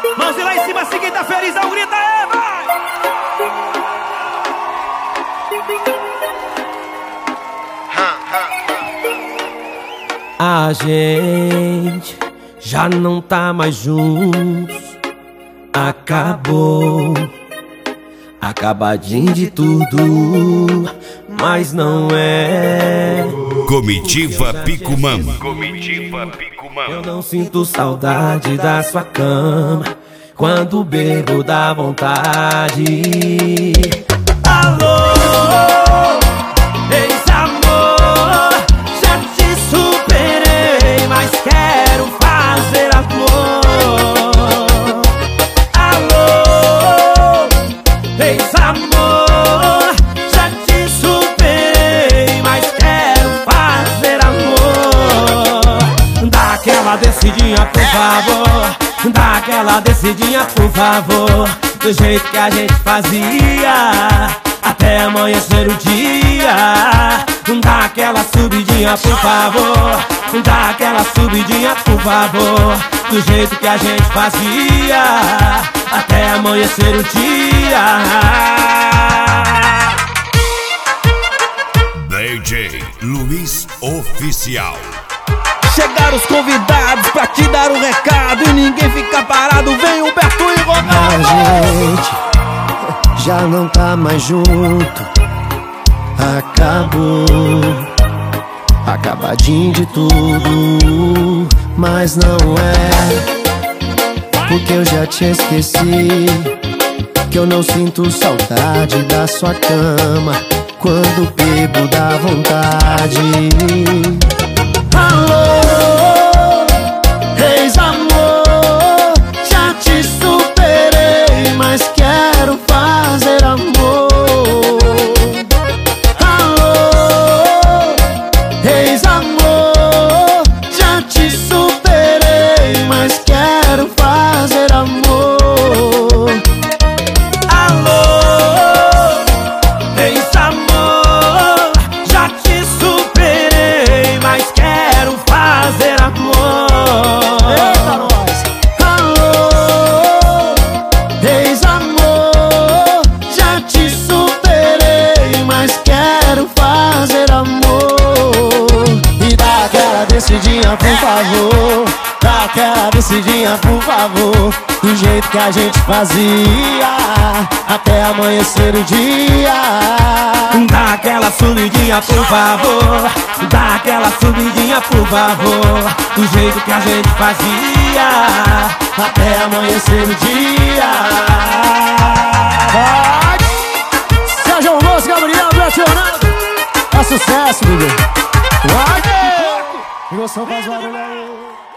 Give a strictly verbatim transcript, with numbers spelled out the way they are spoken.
Mãozinha lá em cima, assim quem tá feliz, não grita, é, vai! A gente já não tá mais juntos. Acabou, acabadinho de tudo, mas não é. Comitiva Picumã. Comitiva Picumã. Eu não sinto saudade da sua cama, quando bebo dá vontade. Alô, ex-amor, já te superei, mas quero fazer amor. Alô, ex-amor, já te superei, mas quero fazer amor. Dá aquela descidinha, por favor. Dá aquela descidinha, por favor, do jeito que a gente fazia, até amanhecer o dia. Dá aquela subidinha, por favor. Dá aquela subidinha, por favor, do jeito que a gente fazia, até amanhecer o dia. D J Luiz Oficial. Chegaram os convidados pra te dar um recado e ninguém fica parado, vem Humberto e Ronaldo. A gente já não tá mais junto. Acabou, acabadinho de tudo, mas não é, porque eu já te esqueci. Que eu não sinto saudade da sua cama, quando bebo dá vontade. Alô, ex-amor, já te superei, mas quero fazer amor. Alô, ex-amor, já te superei, mas quero fazer amor. Alô, ex-amor, já te superei, mas quero fazer amor. Eita, nós! Alô, ex-amor, já te superei, mas quero fazer amor. E dá aquela descidinha, por favor. Dá aquela descidinha, por favor, do jeito que a gente fazia, até amanhecer o dia. Dá aquela subidinha, por favor. Dá aquela subidinha, por favor, do jeito que a gente fazia, Até amanhecer o dia. Vai! Sérgio Alonso, Gabriel, Betionado. É sucesso, bebê. Vai! Emoção faz barulho aí.